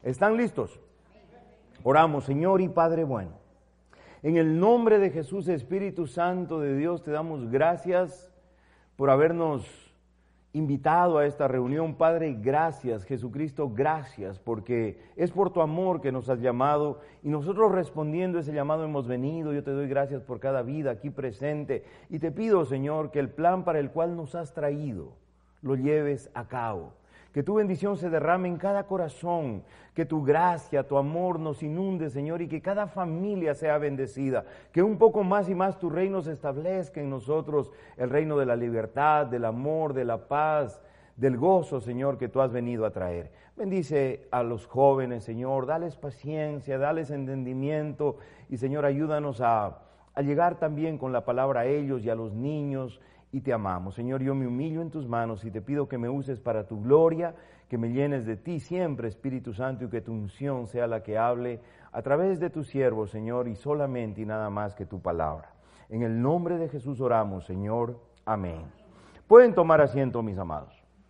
¿Están listos? Oramos, Señor y Padre bueno. En el nombre de Jesús, Espíritu Santo de Dios, te damos gracias por habernos invitado a esta reunión. Padre, gracias. Jesucristo, gracias, porque es por tu amor que nos has llamado y nosotros respondiendo a ese llamado hemos venido. Yo te doy gracias por cada vida aquí presente y te pido, Señor, que el plan para el cual nos has traído lo lleves a cabo. Que tu bendición se derrame en cada corazón, que tu gracia, tu amor nos inunde, Señor, y que cada familia sea bendecida. Que un poco más y más tu reino se establezca en nosotros, el reino de la libertad, del amor, de la paz, del gozo, Señor, que tú has venido a traer. Bendice a los jóvenes, Señor, dales paciencia, dales entendimiento y, Señor, ayúdanos a llegar también con la palabra a ellos y a los niños. Y te amamos, Señor, yo me humillo en tus manos y te pido que me uses para tu gloria, que me llenes de ti siempre, Espíritu Santo, y que tu unción sea la que hable a través de tu siervo, Señor, y solamente y nada más que tu palabra. En el nombre de Jesús oramos, Señor. Amén. Pueden tomar asiento, mis amados.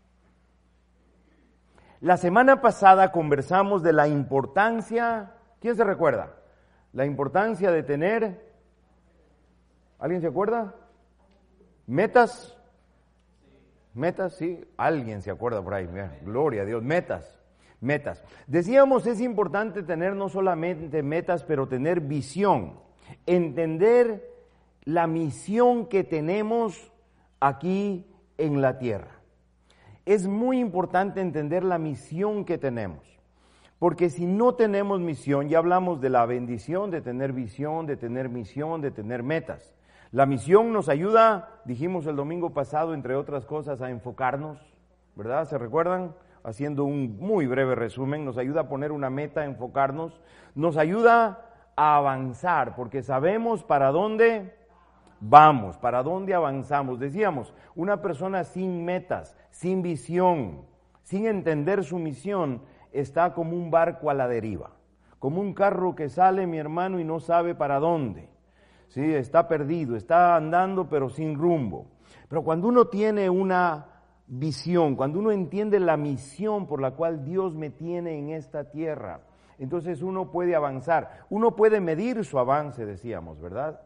La semana pasada conversamos de la importancia, ¿quién se recuerda? La importancia de tener, ¿alguien se acuerda? Metas, sí, alguien se acuerda por ahí, mira, gloria a Dios, metas. Decíamos, es importante tener no solamente metas, pero tener visión, entender la misión que tenemos aquí en la tierra. Es muy importante entender la misión que tenemos, porque si no tenemos misión, ya hablamos de la bendición de tener visión, de tener misión, de tener metas. La misión nos ayuda, dijimos el domingo pasado, entre otras cosas, a enfocarnos, ¿verdad? ¿Se recuerdan? Haciendo un muy breve resumen, nos ayuda a poner una meta, a enfocarnos, nos ayuda a avanzar, porque sabemos para dónde vamos, para dónde avanzamos. Decíamos, una persona sin metas, sin visión, sin entender su misión, está como un barco a la deriva, como un carro que sale, mi hermano, y no sabe para dónde. Sí, está perdido, está andando pero sin rumbo. Pero cuando uno tiene una visión, cuando uno entiende la misión por la cual Dios me tiene en esta tierra, entonces uno puede avanzar, uno puede medir su avance, decíamos, ¿verdad?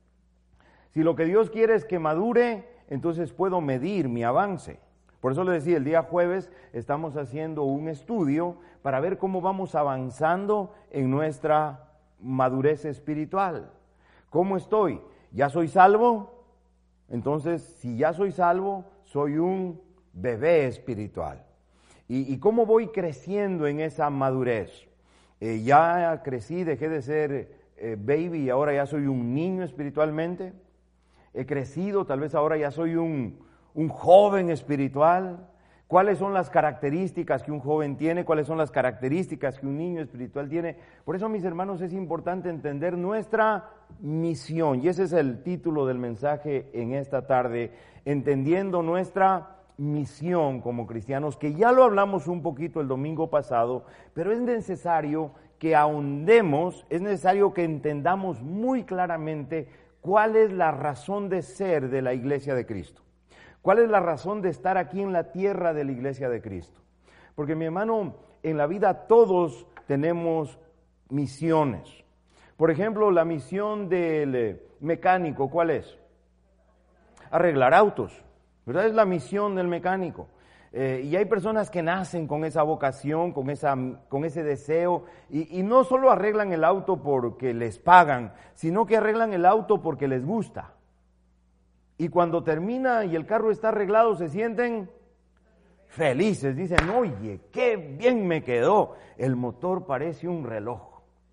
Si lo que Dios quiere es que madure, entonces puedo medir mi avance. Por eso le decía, el día jueves estamos haciendo un estudio para ver cómo vamos avanzando en nuestra madurez espiritual. ¿Cómo estoy? ¿Ya soy salvo? Entonces, si ya soy salvo, soy un bebé espiritual. ¿Y cómo voy creciendo en esa madurez? Ya crecí, dejé de ser baby y ahora ya soy un niño espiritualmente. He crecido, tal vez ahora ya soy un joven espiritual. ¿Cuáles son las características que un joven tiene? ¿Cuáles son las características que un niño espiritual tiene? Por eso, mis hermanos, es importante entender nuestra misión. Y ese es el título del mensaje en esta tarde, entendiendo nuestra misión como cristianos, que ya lo hablamos un poquito el domingo pasado, pero es necesario que ahondemos, es necesario que entendamos muy claramente cuál es la razón de ser de la Iglesia de Cristo. ¿Cuál es la razón de estar aquí en la tierra de la Iglesia de Cristo? Porque, mi hermano, en la vida todos tenemos misiones. Por ejemplo, la misión del mecánico, ¿cuál es? Arreglar autos, ¿verdad? Es la misión del mecánico. Y hay personas que nacen con esa vocación, con ese deseo, y no solo arreglan el auto porque les pagan, sino que arreglan el auto porque les gusta. Y cuando termina y el carro está arreglado, se sienten felices. Dicen, oye, qué bien me quedó. El motor parece un reloj.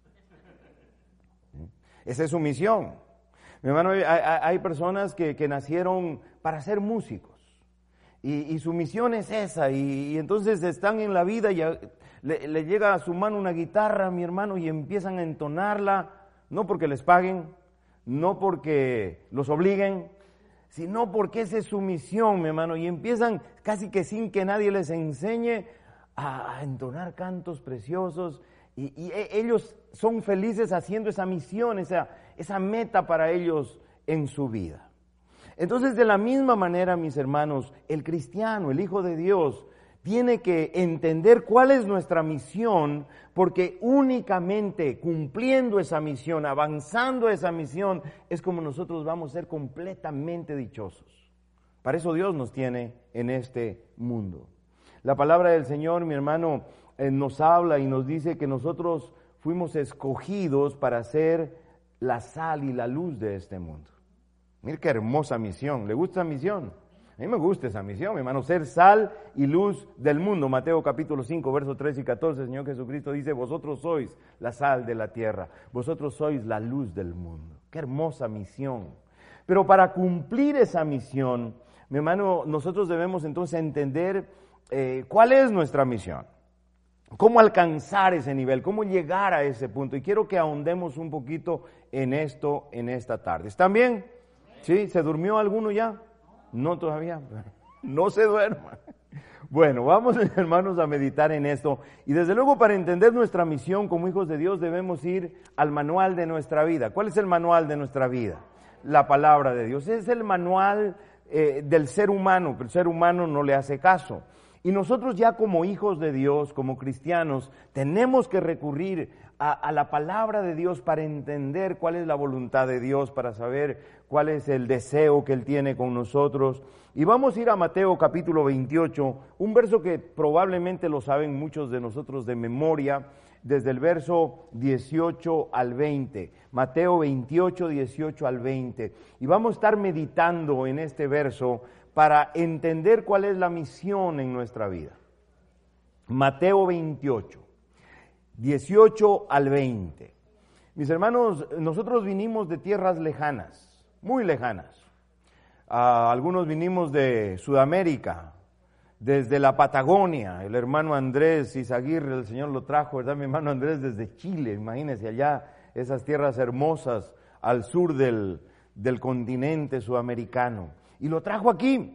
Esa es su misión. Mi hermano, hay personas que nacieron para ser músicos. Y su misión es esa. Y entonces están en la vida y le llega a su mano una guitarra, mi hermano, y empiezan a entonarla. No porque les paguen, no porque los obliguen, sino porque esa es su misión, mi hermano, y empiezan casi que sin que nadie les enseñe a entonar cantos preciosos, y ellos son felices haciendo esa misión, esa meta para ellos en su vida. Entonces, de la misma manera, mis hermanos, el cristiano, el Hijo de Dios, tiene que entender cuál es nuestra misión, porque únicamente cumpliendo esa misión, avanzando esa misión, es como nosotros vamos a ser completamente dichosos. Para eso Dios nos tiene en este mundo. La palabra del Señor, mi hermano, nos habla y nos dice que nosotros fuimos escogidos para ser la sal y la luz de este mundo. Mire qué hermosa misión. ¿Le gusta esa misión? A mí me gusta esa misión, mi hermano, ser sal y luz del mundo. Mateo capítulo 5, versos 13 y 14, el Señor Jesucristo dice, vosotros sois la sal de la tierra, vosotros sois la luz del mundo. Qué hermosa misión. Pero para cumplir esa misión, mi hermano, nosotros debemos entonces entender cuál es nuestra misión. ¿Cómo alcanzar ese nivel? ¿Cómo llegar a ese punto? Y quiero que ahondemos un poquito en esto en esta tarde. ¿Están bien? ¿Sí? ¿Se durmió alguno ya? No todavía. No se duerma. Bueno, vamos, hermanos, a meditar en esto. Y desde luego, para entender nuestra misión como hijos de Dios, debemos ir al manual de nuestra vida. ¿Cuál es el manual de nuestra vida? La palabra de Dios. Es el manual del ser humano, pero el ser humano no le hace caso. Y nosotros ya como hijos de Dios, como cristianos, tenemos que recurrir a la palabra de Dios para entender cuál es la voluntad de Dios, para saber cuál es el deseo que Él tiene con nosotros. Y vamos a ir a Mateo capítulo 28, un verso que probablemente lo saben muchos de nosotros de memoria, desde el verso 18 al 20. Mateo 28, 18 al 20. Y vamos a estar meditando en este verso para entender cuál es la misión en nuestra vida. Mateo 28, 18 al 20. Mis hermanos, nosotros vinimos de tierras lejanas, muy lejanas. Algunos vinimos de Sudamérica, desde la Patagonia. El hermano Andrés Izaguirre, el Señor lo trajo, ¿verdad? Mi hermano Andrés desde Chile, imagínense allá, esas tierras hermosas al sur del continente sudamericano. Y lo trajo aquí,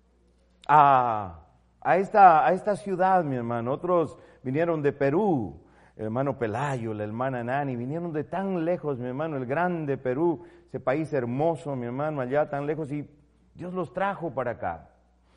a esta ciudad, mi hermano. Otros vinieron de Perú, el hermano Pelayo, la hermana Nani, vinieron de tan lejos, mi hermano, el grande Perú, ese país hermoso, mi hermano, allá tan lejos, y Dios los trajo para acá.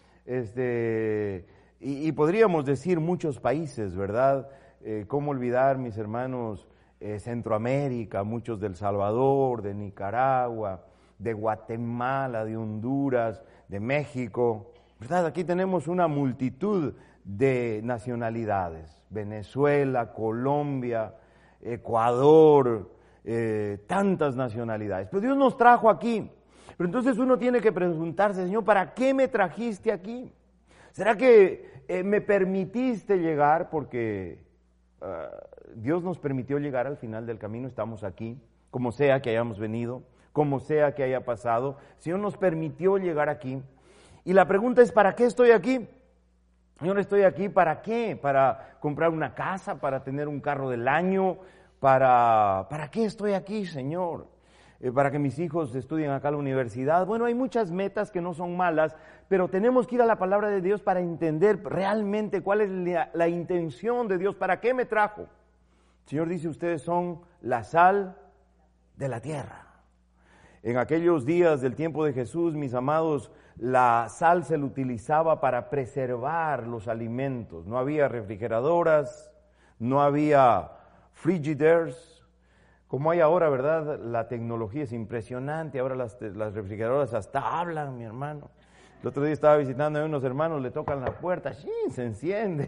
Y podríamos decir muchos países, ¿verdad? ¿Cómo olvidar, mis hermanos, Centroamérica, muchos del Salvador, de Nicaragua, de Guatemala, de Honduras, de México, ¿verdad? Aquí tenemos una multitud de nacionalidades, Venezuela, Colombia, Ecuador, tantas nacionalidades. Pero Dios nos trajo aquí. Pero entonces uno tiene que preguntarse, Señor, ¿para qué me trajiste aquí? ¿Será que me permitiste llegar? Porque Dios nos permitió llegar al final del camino, estamos aquí, como sea que hayamos venido, como sea que haya pasado. El Señor nos permitió llegar aquí. Y la pregunta es, ¿para qué estoy aquí? Señor, estoy aquí, ¿para qué? ¿Para comprar una casa? ¿Para tener un carro del año? ¿Para qué estoy aquí, Señor? ¿Para que mis hijos estudien acá en la universidad? Bueno, hay muchas metas que no son malas, pero tenemos que ir a la palabra de Dios para entender realmente cuál es la intención de Dios. ¿Para qué me trajo? El Señor dice, ustedes son la sal de la tierra. En aquellos días del tiempo de Jesús, mis amados, la sal se le utilizaba para preservar los alimentos. No había refrigeradoras, no había frigiders, como hay ahora, ¿verdad? La tecnología es impresionante, ahora las refrigeradoras hasta hablan, mi hermano. El otro día estaba visitando a unos hermanos, le tocan la puerta, ¡sí! Se enciende.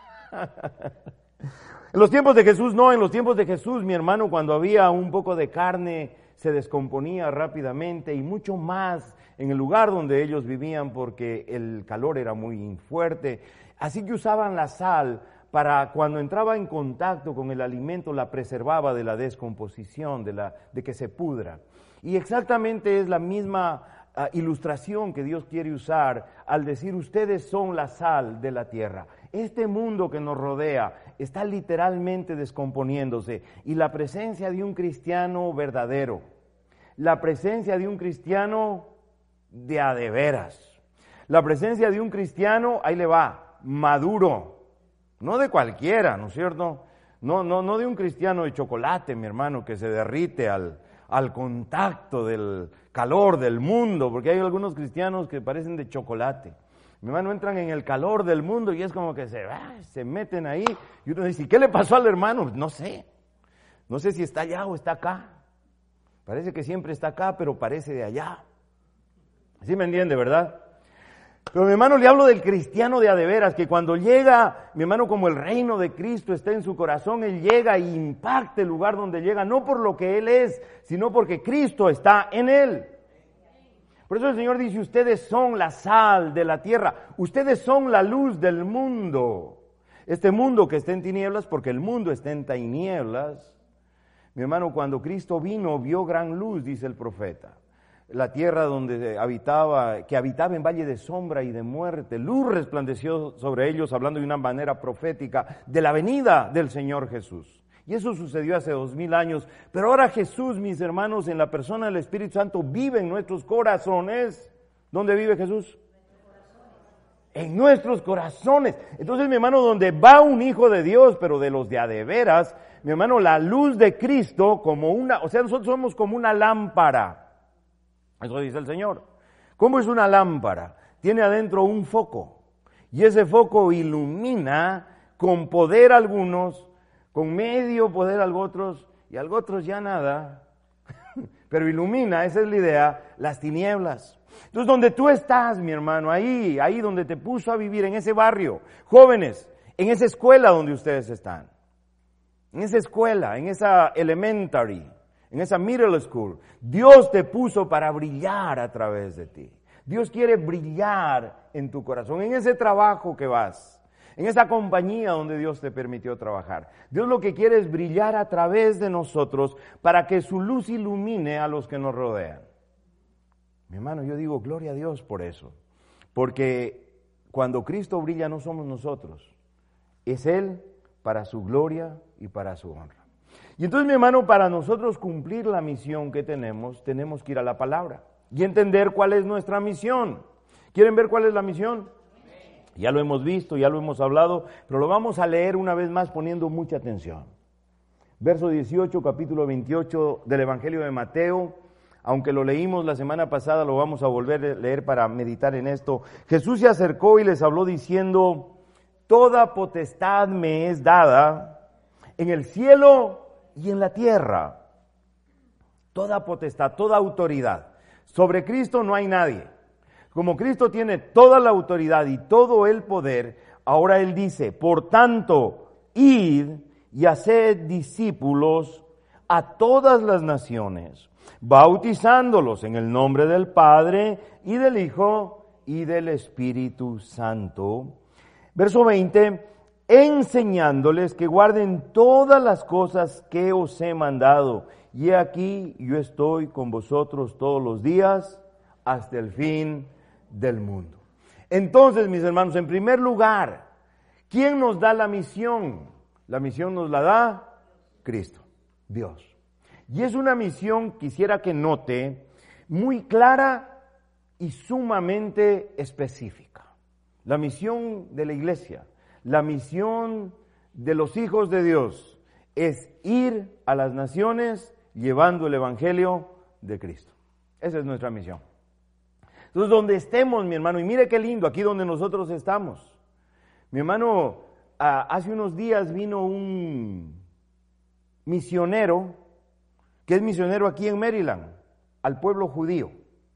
En los tiempos de Jesús no, en los tiempos de Jesús, mi hermano, cuando había un poco de carne, se descomponía rápidamente y mucho más en el lugar donde ellos vivían porque el calor era muy fuerte. Así que usaban la sal para cuando entraba en contacto con el alimento, la preservaba de la descomposición, de que se pudra. Y exactamente es la misma ilustración que Dios quiere usar al decir, ustedes son la sal de la tierra. Este mundo que nos rodea está literalmente descomponiéndose y la presencia de un cristiano verdadero, la presencia de un cristiano de a de veras, la presencia de un cristiano, ahí le va, maduro, no de cualquiera, ¿no es cierto? No de un cristiano de chocolate, mi hermano, que se derrite al contacto del calor del mundo, porque hay algunos cristianos que parecen de chocolate. Mi hermano, entran en el calor del mundo y es como que se meten ahí. Y uno dice, ¿qué le pasó al hermano? No sé. No sé si está allá o está acá. Parece que siempre está acá, pero parece de allá. ¿Sí me entiende, verdad? Pero mi hermano, le hablo del cristiano de a de veras, que cuando llega, mi hermano, como el reino de Cristo está en su corazón, él llega e impacta el lugar donde llega, no por lo que él es, sino porque Cristo está en él. Por eso el Señor dice, ustedes son la sal de la tierra, ustedes son la luz del mundo. Este mundo que está en tinieblas, porque el mundo está en tinieblas. Mi hermano, cuando Cristo vino, vio gran luz, dice el profeta. La tierra donde habitaba, que habitaba en valle de sombra y de muerte, luz resplandeció sobre ellos, hablando de una manera profética de la venida del Señor Jesús. Y eso sucedió hace 2000 años, pero ahora Jesús, mis hermanos, en la persona del Espíritu Santo, vive en nuestros corazones. ¿Dónde vive Jesús? En nuestros corazones. Entonces, mi hermano, donde va un hijo de Dios, pero de los de a de veras, mi hermano, la luz de Cristo como una, o sea, nosotros somos como una lámpara. Eso dice el Señor. ¿Cómo es una lámpara? Tiene adentro un foco, y ese foco ilumina con poder a algunos, con medio poder a otros, y a otros ya nada, pero ilumina, esa es la idea, las tinieblas. Entonces, donde tú estás, mi hermano, ahí donde te puso a vivir, en ese barrio, jóvenes, en esa escuela donde ustedes están, en esa escuela, en esa elementary, en esa middle school, Dios te puso para brillar a través de ti. Dios quiere brillar en tu corazón, en ese trabajo que vas, en esa compañía donde Dios te permitió trabajar. Dios lo que quiere es brillar a través de nosotros para que su luz ilumine a los que nos rodean. Mi hermano, yo digo gloria a Dios por eso, porque cuando Cristo brilla no somos nosotros, es Él para su gloria y para su honra. Y entonces, mi hermano, para nosotros cumplir la misión que tenemos que ir a la palabra y entender cuál es nuestra misión. ¿Quieren ver cuál es la misión? Ya lo hemos visto, ya lo hemos hablado, pero lo vamos a leer una vez más poniendo mucha atención. Verso 18, capítulo 28 del Evangelio de Mateo. Aunque lo leímos la semana pasada, lo vamos a volver a leer para meditar en esto. Jesús se acercó y les habló diciendo, toda potestad me es dada en el cielo y en la tierra. Toda potestad, toda autoridad. Sobre Cristo no hay nadie. Como Cristo tiene toda la autoridad y todo el poder, ahora Él dice, por tanto, id y haced discípulos a todas las naciones, bautizándolos en el nombre del Padre y del Hijo y del Espíritu Santo. Verso 20, enseñándoles que guarden todas las cosas que os he mandado. Y he aquí, yo estoy con vosotros todos los días hasta el fin del mundo. Entonces, mis hermanos, en primer lugar, ¿quién nos da la misión? La misión nos la da Cristo, Dios. Y es una misión, quisiera que note, muy clara y sumamente específica. La misión de la iglesia, la misión de los hijos de Dios es ir a las naciones llevando el evangelio de Cristo. Esa es nuestra misión. Entonces, donde estemos, mi hermano, y mire qué lindo, aquí donde nosotros estamos. Mi hermano, hace unos días vino un misionero, que es misionero aquí en Maryland, al pueblo judío.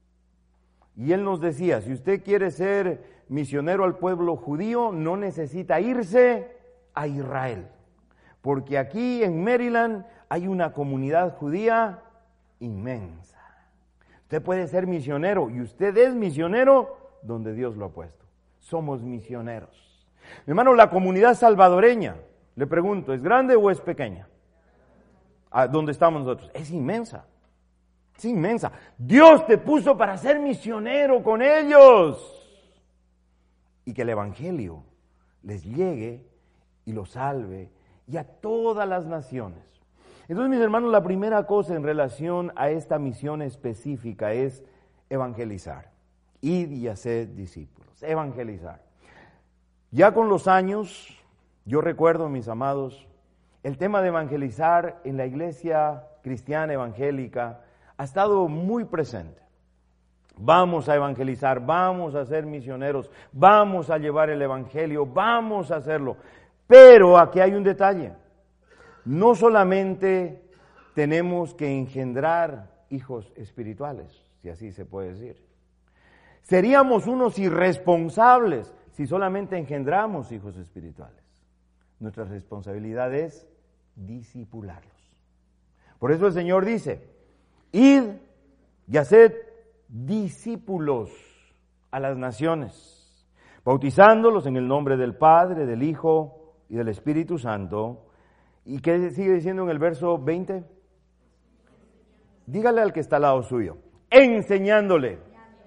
Y él nos decía, si usted quiere ser misionero al pueblo judío, no necesita irse a Israel. Porque aquí en Maryland hay una comunidad judía inmensa. Usted puede ser misionero y usted es misionero donde Dios lo ha puesto. Somos misioneros. Mi hermano, la comunidad salvadoreña, le pregunto, ¿es grande o es pequeña? ¿Dónde estamos nosotros? Es inmensa. Es inmensa. Dios te puso para ser misionero con ellos. Y que el evangelio les llegue y los salve y a todas las naciones. Entonces, mis hermanos, la primera cosa en relación a esta misión específica es evangelizar. Id y haced discípulos. Evangelizar. Ya con los años, yo recuerdo, mis amados, el tema de evangelizar en la iglesia cristiana evangélica ha estado muy presente. Vamos a evangelizar, vamos a ser misioneros, vamos a llevar el evangelio, vamos a hacerlo. Pero aquí hay un detalle. No solamente tenemos que engendrar hijos espirituales, si así se puede decir. Seríamos unos irresponsables si solamente engendramos hijos espirituales. Nuestra responsabilidad es discipularlos. Por eso el Señor dice, id y haced discípulos a las naciones, bautizándolos en el nombre del Padre, del Hijo y del Espíritu Santo. ¿Y qué sigue diciendo en el verso 20? Dígale al que está al lado suyo, enseñándoles,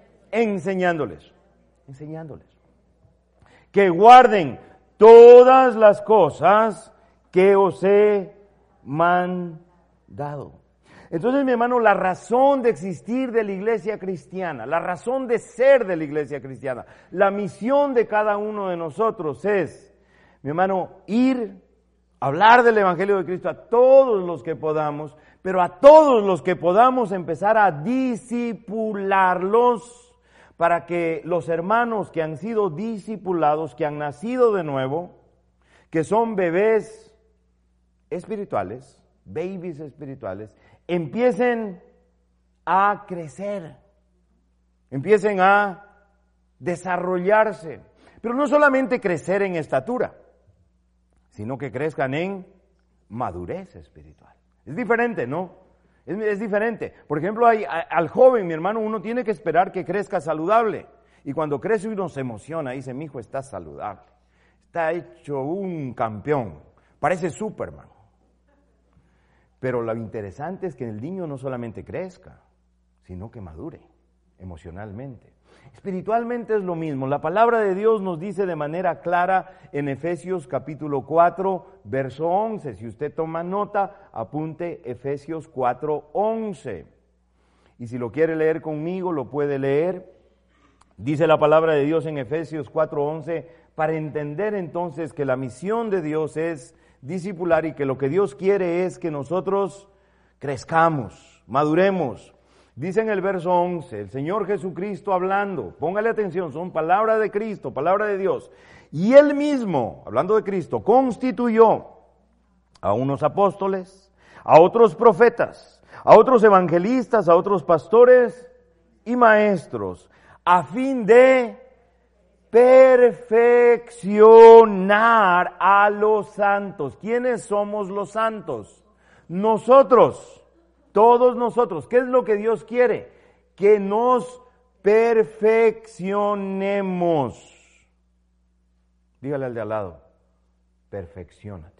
que guarden todas las cosas que os he mandado. Entonces, mi hermano, la razón de existir de la iglesia cristiana, la razón de ser de la iglesia cristiana, la misión de cada uno de nosotros es, mi hermano, hablar del Evangelio de Cristo a todos los que podamos, pero a todos los que podamos empezar a discipularlos para que los hermanos que han sido discipulados, que han nacido de nuevo, que son bebés espirituales, babies espirituales, empiecen a crecer, empiecen a desarrollarse, pero no solamente crecer en estatura, sino que crezcan en madurez espiritual. Es diferente, ¿no? Es diferente. Por ejemplo, al joven, mi hermano, uno tiene que esperar que crezca saludable. Y cuando crece uno se emociona, dice, mi hijo está saludable, está hecho un campeón, parece Superman. Pero lo interesante es que el niño no solamente crezca, sino que madure emocionalmente. Espiritualmente es lo mismo. La palabra de Dios nos dice de manera clara en Efesios capítulo 4, verso 11. Si usted toma nota, apunte Efesios 4, 11. Y si lo quiere leer conmigo, lo puede leer. Dice la palabra de Dios en Efesios 4, 11, para entender entonces que la misión de Dios es discipular y que lo que Dios quiere es que nosotros crezcamos, maduremos. Dice en el verso 11, el Señor Jesucristo hablando, póngale atención, son palabras de Cristo, palabra de Dios. Y Él mismo, hablando de Cristo, constituyó a unos apóstoles, a otros profetas, a otros evangelistas, a otros pastores y maestros, a fin de perfeccionar a los santos. ¿Quiénes somos los santos? Nosotros, todos nosotros. ¿Qué es lo que Dios quiere? Que nos perfeccionemos. Dígale al de al lado, perfecciónate.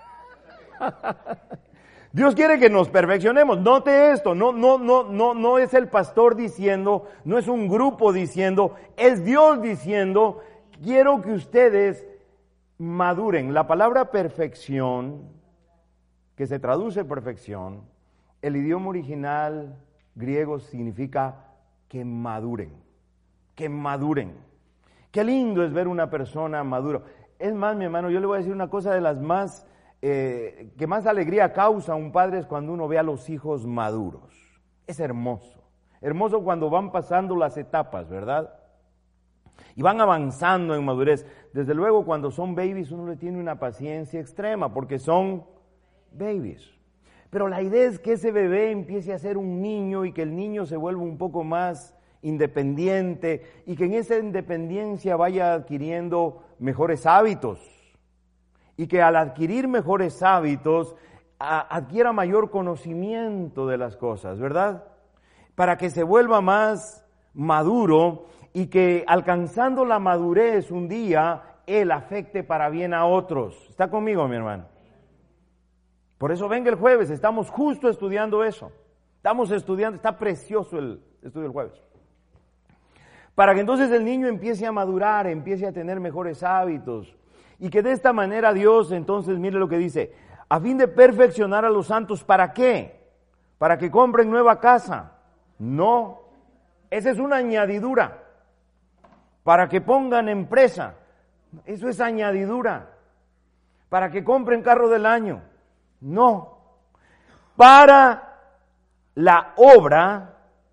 Dios quiere que nos perfeccionemos. Note esto, no es el pastor diciendo, no es un grupo diciendo, es Dios diciendo, quiero que ustedes maduren. La palabra perfección, que se traduce perfección, el idioma original griego significa que maduren, que maduren. Qué lindo es ver una persona madura. Es más, mi hermano, yo le voy a decir una cosa de las más que más alegría causa a un padre es cuando uno ve a los hijos maduros. Es hermoso. Hermoso cuando van pasando las etapas, ¿verdad? Y van avanzando en madurez. Desde luego cuando son babies uno le tiene una paciencia extrema porque son babies. Pero la idea es que ese bebé empiece a ser un niño y que el niño se vuelva un poco más independiente y que en esa independencia vaya adquiriendo mejores hábitos. Y que al adquirir mejores hábitos, adquiera mayor conocimiento de las cosas, ¿verdad? Para que se vuelva más maduro y que alcanzando la madurez un día, él afecte para bien a otros. ¿Está conmigo, mi hermano? Por eso venga el jueves, estamos justo estudiando eso. Estamos estudiando, está precioso el estudio del jueves. Para que entonces el niño empiece a madurar, empiece a tener mejores hábitos. Y que de esta manera Dios, entonces, mire lo que dice, a fin de perfeccionar a los santos, ¿para qué? ¿Para que compren nueva casa? No, esa es una añadidura. Para que pongan empresa, eso es añadidura. Para que compren carro del año, no. Para la obra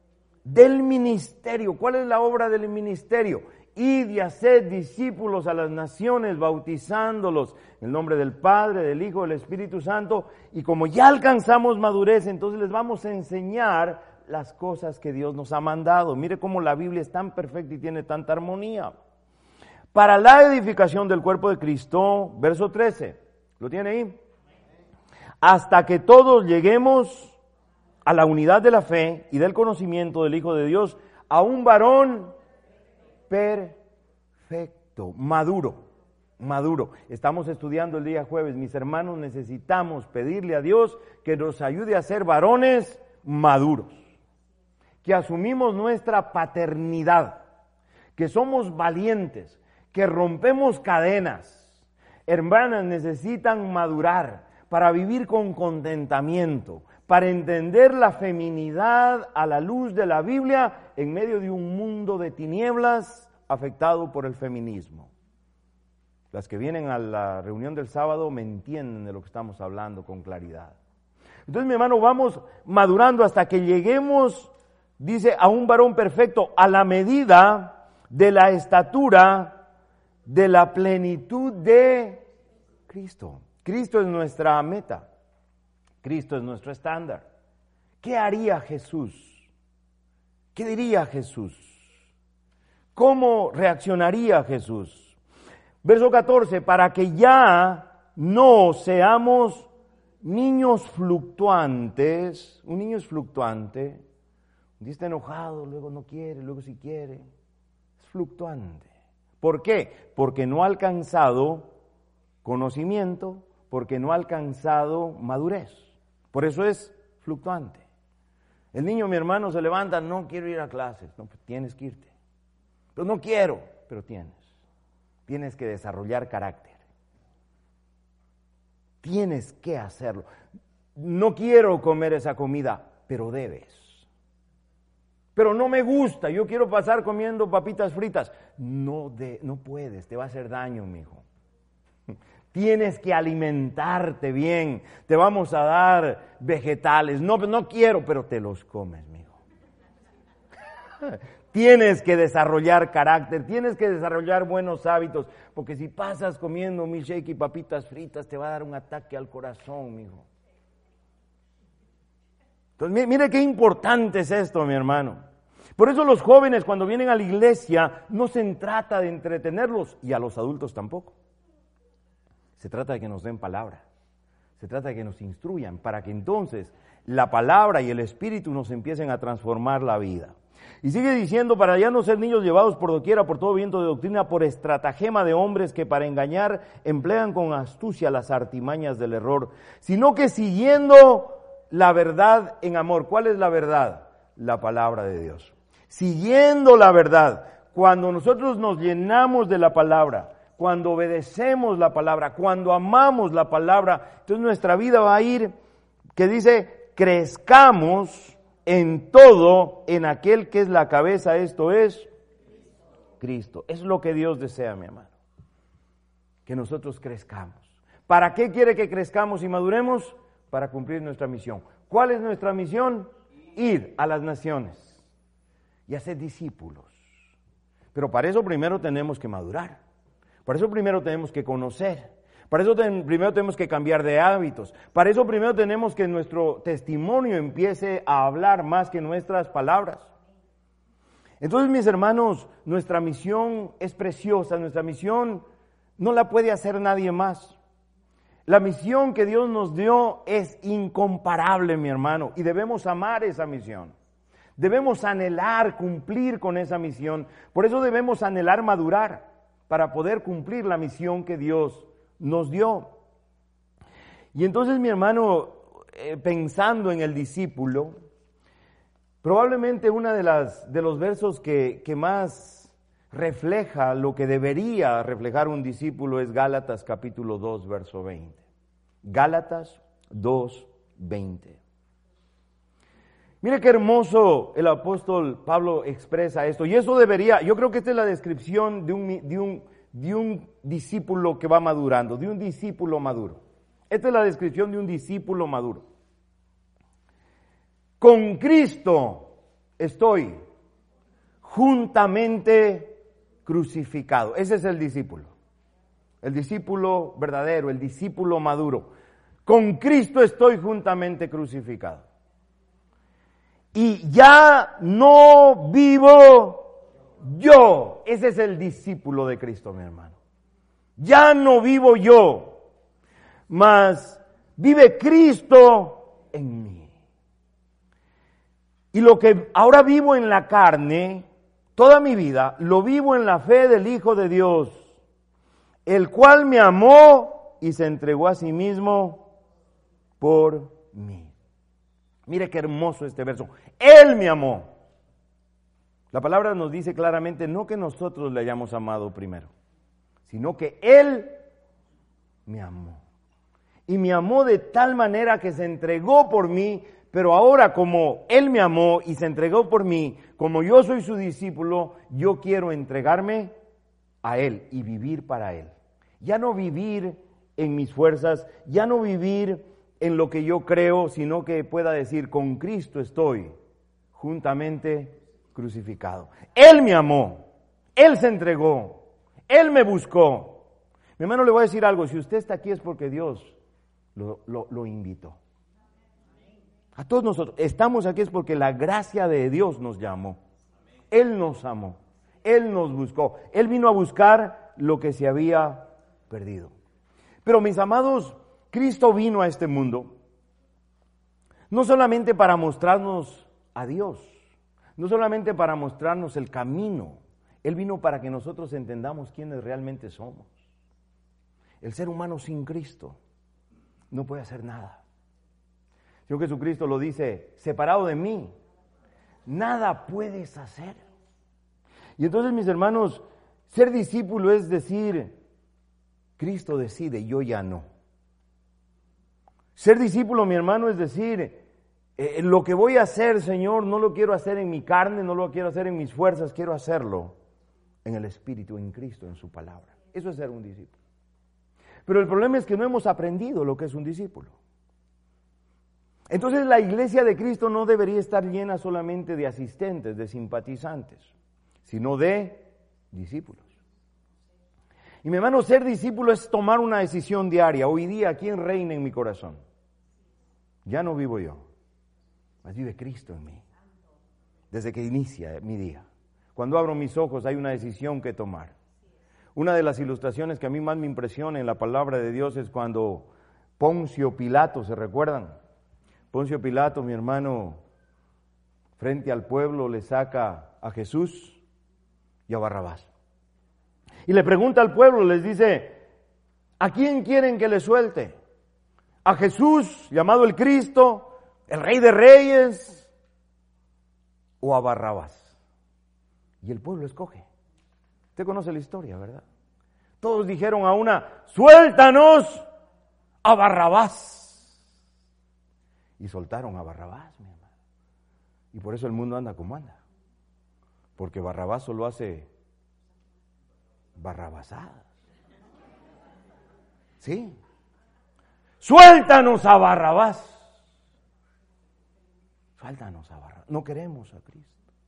del ministerio. ¿Cuál es la obra del ministerio? Id y haced discípulos a las naciones, bautizándolos en el nombre del Padre, del Hijo, del Espíritu Santo. Y como ya alcanzamos madurez, entonces les vamos a enseñar las cosas que Dios nos ha mandado. Mire cómo la Biblia es tan perfecta y tiene tanta armonía. Para la edificación del cuerpo de Cristo, verso 13, ¿lo tiene ahí? Hasta que todos lleguemos a la unidad de la fe y del conocimiento del Hijo de Dios, a un varón perfecto, maduro. Estamos estudiando el día jueves, mis hermanos, necesitamos pedirle a Dios que nos ayude a ser varones maduros, que asumimos nuestra paternidad, que somos valientes, que rompemos cadenas. Hermanas, necesitan madurar para vivir con contentamiento, para entender la feminidad a la luz de la Biblia en medio de un mundo de tinieblas afectado por el feminismo. Las que vienen a la reunión del sábado me entienden de lo que estamos hablando con claridad. Entonces, mi hermano, vamos madurando hasta que lleguemos, dice, a un varón perfecto, a la medida de la estatura de la plenitud de Cristo. Cristo es nuestra meta. Cristo es nuestro estándar. ¿Qué haría Jesús? ¿Qué diría Jesús? ¿Cómo reaccionaría Jesús? Verso 14, para que ya no seamos niños fluctuantes. Un niño es fluctuante. Un día está enojado, luego no quiere, luego sí quiere. Es fluctuante. ¿Por qué? Porque no ha alcanzado conocimiento, porque no ha alcanzado madurez. Por eso es fluctuante. El niño, mi hermano, se levanta, no quiero ir a clases. No, pues tienes que irte. Pero no quiero, pero tienes. Tienes que desarrollar carácter. Tienes que hacerlo. No quiero comer esa comida, pero debes. Pero no me gusta, yo quiero pasar comiendo papitas fritas. No puedes, te va a hacer daño, mijo. Tienes que alimentarte bien. Te vamos a dar vegetales. No quiero, pero te los comes, mijo. Tienes que desarrollar carácter, tienes que desarrollar buenos hábitos, porque si pasas comiendo milkshake y papitas fritas, te va a dar un ataque al corazón, mijo. Entonces, mire qué importante es esto, mi hermano. Por eso los jóvenes, cuando vienen a la iglesia, no se trata de entretenerlos, y a los adultos tampoco. Se trata de que nos den palabra, se trata de que nos instruyan, para que entonces la palabra y el Espíritu nos empiecen a transformar la vida. Y sigue diciendo, para ya no ser niños llevados por doquiera, por todo viento de doctrina, por estratagema de hombres que para engañar emplean con astucia las artimañas del error, sino que siguiendo la verdad en amor. ¿Cuál es la verdad? La palabra de Dios. Siguiendo la verdad. Cuando nosotros nos llenamos de la palabra, cuando obedecemos la palabra, cuando amamos la palabra, entonces nuestra vida va a ir, que dice, crezcamos en todo, en aquel que es la cabeza, esto es Cristo. Es lo que Dios desea, mi hermano, que nosotros crezcamos. ¿Para qué quiere que crezcamos y maduremos? Para cumplir nuestra misión. ¿Cuál es nuestra misión? Ir a las naciones y hacer discípulos. Pero para eso primero tenemos que madurar. Para eso primero tenemos que conocer. Para eso primero tenemos que cambiar de hábitos. Para eso primero tenemos que nuestro testimonio empiece a hablar más que nuestras palabras. Entonces, mis hermanos, nuestra misión es preciosa. Nuestra misión no la puede hacer nadie más. La misión que Dios nos dio es incomparable, mi hermano, y debemos amar esa misión. Debemos anhelar cumplir con esa misión. Por eso debemos anhelar madurar para poder cumplir la misión que Dios nos dio. Y entonces, mi hermano, pensando en el discípulo, probablemente uno de los versos que más refleja lo que debería reflejar un discípulo es Gálatas capítulo 2, verso 20. Gálatas 2, 20. Mire qué hermoso el apóstol Pablo expresa esto. Y eso debería, yo creo que esta es la descripción de un discípulo que va madurando, de un discípulo maduro. Esta es la descripción de un discípulo maduro. Con Cristo estoy juntamente crucificado. Ese es el discípulo verdadero, el discípulo maduro. Con Cristo estoy juntamente crucificado. Y ya no vivo yo. Ese es el discípulo de Cristo, mi hermano. Ya no vivo yo, mas vive Cristo en mí. Y lo que ahora vivo en la carne, toda mi vida, lo vivo en la fe del Hijo de Dios, el cual me amó y se entregó a sí mismo por mí. Mire qué hermoso este verso. Él me amó. La palabra nos dice claramente no que nosotros le hayamos amado primero, sino que Él me amó. Y me amó de tal manera que se entregó por mí, pero ahora como Él me amó y se entregó por mí, como yo soy su discípulo, yo quiero entregarme a Él y vivir para Él. Ya no vivir en mis fuerzas, ya no vivir en lo que yo creo, sino que pueda decir, con Cristo estoy juntamente crucificado. Él me amó, Él se entregó, Él me buscó. Mi hermano, le voy a decir algo, si usted está aquí es porque Dios lo invitó. A todos nosotros, estamos aquí es porque la gracia de Dios nos llamó. Él nos amó, Él nos buscó, Él vino a buscar lo que se había perdido. Pero mis amados, Cristo vino a este mundo no solamente para mostrarnos a Dios, no solamente para mostrarnos el camino, Él vino para que nosotros entendamos quiénes realmente somos. El ser humano sin Cristo no puede hacer nada. Señor Jesucristo lo dice, separado de mí, nada puedes hacer. Y entonces, mis hermanos, ser discípulo es decir, Cristo decide, yo ya no. Ser discípulo, mi hermano, es decir, lo que voy a hacer, Señor, no lo quiero hacer en mi carne, no lo quiero hacer en mis fuerzas, quiero hacerlo en el Espíritu, en Cristo, en su palabra. Eso es ser un discípulo. Pero el problema es que no hemos aprendido lo que es un discípulo. Entonces la iglesia de Cristo no debería estar llena solamente de asistentes, de simpatizantes, sino de discípulos. Y mi hermano, ser discípulo es tomar una decisión diaria. Hoy día, ¿quién reina en mi corazón? Ya no vivo yo, mas vive Cristo en mí. Desde que inicia mi día. Cuando abro mis ojos hay una decisión que tomar. Una de las ilustraciones que a mí más me impresiona en la palabra de Dios es cuando Poncio Pilato, ¿se recuerdan? Poncio Pilato, mi hermano, frente al pueblo le saca a Jesús y a Barrabás. Y le pregunta al pueblo, les dice, ¿a quién quieren que le suelte? ¿A Jesús, llamado el Cristo, el Rey de Reyes, o a Barrabás? Y el pueblo escoge. Usted conoce la historia, ¿verdad? Todos dijeron a una, suéltanos a Barrabás. Y soltaron a Barrabás, mi hermano. Y por eso el mundo anda como anda. Porque Barrabás solo hace barrabasadas. ¿Sí? Suéltanos a Barrabás. Suéltanos a Barrabás. No queremos a Cristo.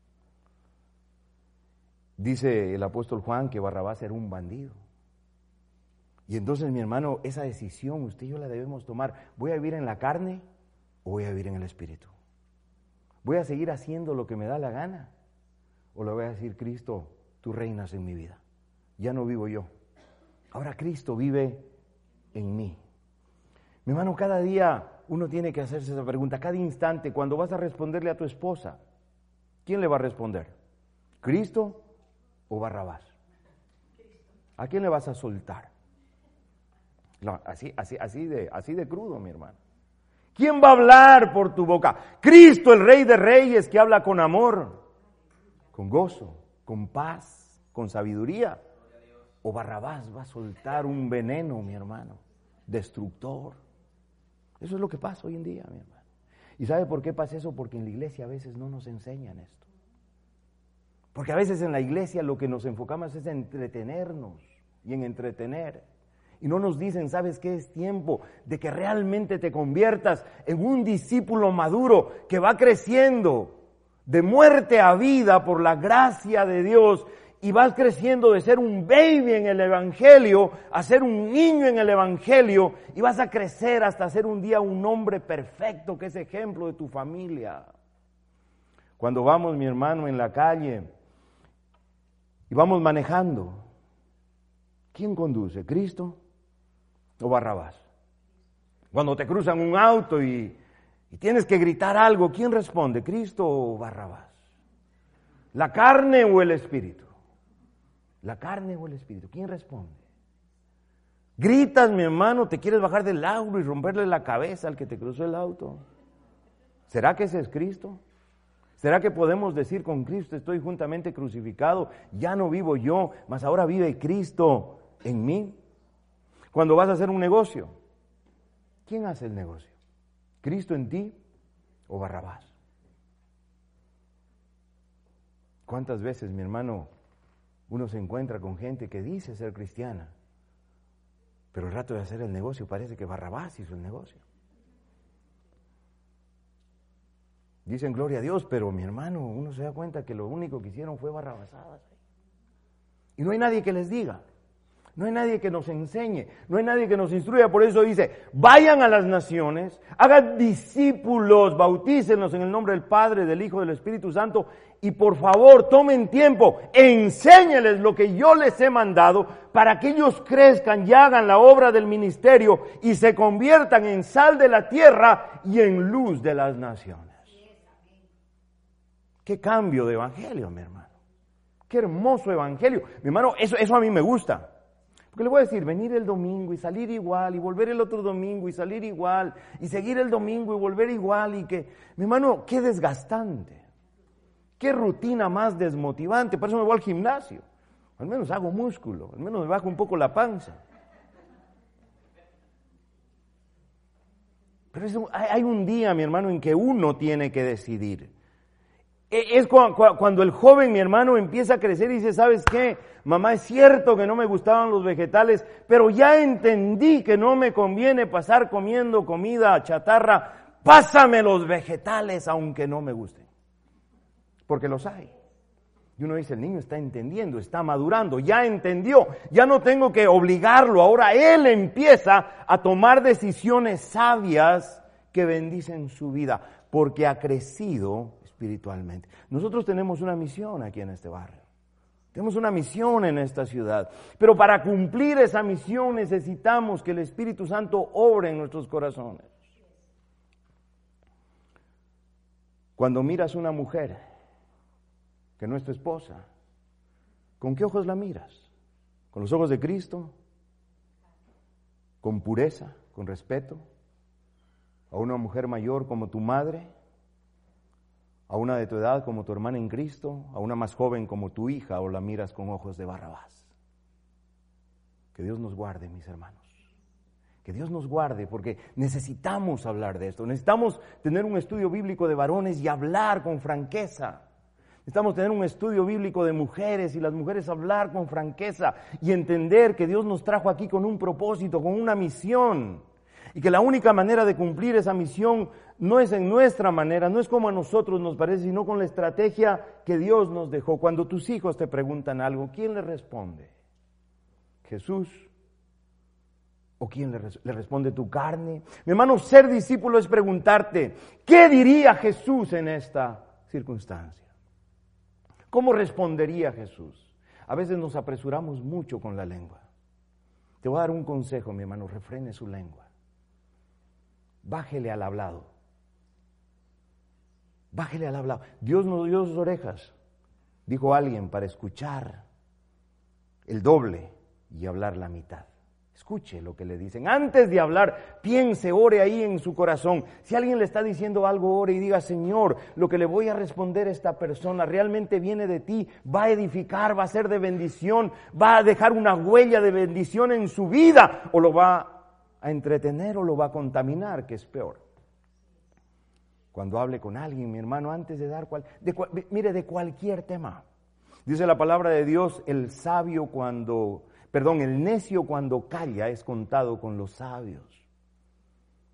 Dice el apóstol Juan que Barrabás era un bandido. Y entonces, mi hermano, esa decisión usted y yo la debemos tomar. ¿Voy a vivir en la carne o voy a vivir en el Espíritu? ¿Voy a seguir haciendo lo que me da la gana? ¿O le voy a decir, Cristo, tú reinas en mi vida? Ya no vivo yo. Ahora Cristo vive en mí. Mi hermano, cada día uno tiene que hacerse esa pregunta. Cada instante, cuando vas a responderle a tu esposa, ¿quién le va a responder? ¿Cristo o Barrabás? ¿A quién le vas a soltar? No, así de crudo, mi hermano. ¿Quién va a hablar por tu boca? Cristo, el Rey de Reyes, que habla con amor, con gozo, con paz, con sabiduría. O Barrabás va a soltar un veneno, mi hermano, destructor. Eso es lo que pasa hoy en día, mi hermano. ¿Y sabe por qué pasa eso? Porque en la iglesia a veces no nos enseñan esto. Porque a veces en la iglesia lo que nos enfocamos es en entretenernos y en entretener. Y no nos dicen, ¿sabes qué? Es tiempo de que realmente te conviertas en un discípulo maduro que va creciendo de muerte a vida por la gracia de Dios, y vas creciendo de ser un baby en el Evangelio a ser un niño en el Evangelio, y vas a crecer hasta ser un día un hombre perfecto que es ejemplo de tu familia. Cuando vamos, mi hermano, en la calle y vamos manejando, ¿quién conduce? ¿Cristo o Barrabás? Cuando te cruzan un auto y tienes que gritar algo, ¿quién responde? ¿Cristo o Barrabás? ¿La carne o el espíritu? ¿La carne o el espíritu? ¿Quién responde? Gritas, mi hermano, te quieres bajar del auto y romperle la cabeza al que te cruzó el auto. ¿Será que ese es Cristo? ¿Será que podemos decir con Cristo estoy juntamente crucificado? Ya no vivo yo, mas ahora vive Cristo en mí. Cuando vas a hacer un negocio, ¿quién hace el negocio? ¿Cristo en ti o Barrabás? ¿Cuántas veces, mi hermano, uno se encuentra con gente que dice ser cristiana, pero el rato de hacer el negocio parece que Barrabás hizo el negocio? Dicen gloria a Dios, pero mi hermano, uno se da cuenta que lo único que hicieron fue barrabasadas. Y no hay nadie que les diga, no hay nadie que nos enseñe, no hay nadie que nos instruya. Por eso dice, vayan a las naciones, hagan discípulos, bautícenlos en el nombre del Padre, del Hijo, del Espíritu Santo, y por favor tomen tiempo, enséñeles lo que yo les he mandado, para que ellos crezcan y hagan la obra del ministerio y se conviertan en sal de la tierra y en luz de las naciones. Qué cambio de evangelio, mi hermano. Qué hermoso evangelio. Mi hermano, eso a mí me gusta. Porque le voy a decir, venir el domingo y salir igual, y volver el otro domingo y salir igual, y seguir el domingo y volver igual, y que, mi hermano, qué desgastante. Qué rutina más desmotivante. Por eso me voy al gimnasio. Al menos hago músculo, al menos me bajo un poco la panza. Pero hay un día, mi hermano, en que uno tiene que decidir. Es cuando el joven, mi hermano, empieza a crecer y dice, ¿sabes qué? Mamá, es cierto que no me gustaban los vegetales, pero ya entendí que no me conviene pasar comiendo comida chatarra. Pásame los vegetales aunque no me gusten. Porque los hay. Y uno dice, el niño está entendiendo, está madurando, ya entendió, ya no tengo que obligarlo. Ahora él empieza a tomar decisiones sabias que bendicen su vida, porque ha crecido espiritualmente. Nosotros tenemos una misión aquí en este barrio. Tenemos una misión en esta ciudad. Pero para cumplir esa misión necesitamos que el Espíritu Santo obre en nuestros corazones. Cuando miras una mujer que no es tu esposa, ¿con qué ojos la miras? ¿Con los ojos de Cristo? ¿Con pureza? ¿Con respeto? ¿A una mujer mayor como tu madre? ¿A una de tu edad como tu hermana en Cristo? ¿A una más joven como tu hija? ¿O la miras con ojos de Barrabás? Que Dios nos guarde, mis hermanos. Que Dios nos guarde, porque necesitamos hablar de esto. Necesitamos tener un estudio bíblico de varones y hablar con franqueza. Necesitamos tener un estudio bíblico de mujeres y las mujeres hablar con franqueza y entender que Dios nos trajo aquí con un propósito, con una misión. Y que la única manera de cumplir esa misión no es en nuestra manera, no es como a nosotros nos parece, sino con la estrategia que Dios nos dejó. Cuando tus hijos te preguntan algo, ¿quién le responde? ¿Jesús? ¿O quién le responde tu carne? Mi hermano, ser discípulo es preguntarte, ¿qué diría Jesús en esta circunstancia? ¿Cómo respondería Jesús? A veces nos apresuramos mucho con la lengua. Te voy a dar un consejo, mi hermano, refrene su lengua. Bájele al hablado. Bájele al hablado. Dios nos dio sus orejas, dijo alguien, para escuchar el doble y hablar la mitad. Escuche lo que le dicen. Antes de hablar, piense, ore ahí en su corazón. Si alguien le está diciendo algo, ore y diga, Señor, lo que le voy a responder a esta persona realmente viene de ti, va a edificar, va a ser de bendición, va a dejar una huella de bendición en su vida, o lo va a entretener o lo va a contaminar, que es peor. Cuando hable con alguien, mi hermano, antes de dar de cualquier tema. Dice la palabra de Dios, el necio cuando calla es contado con los sabios.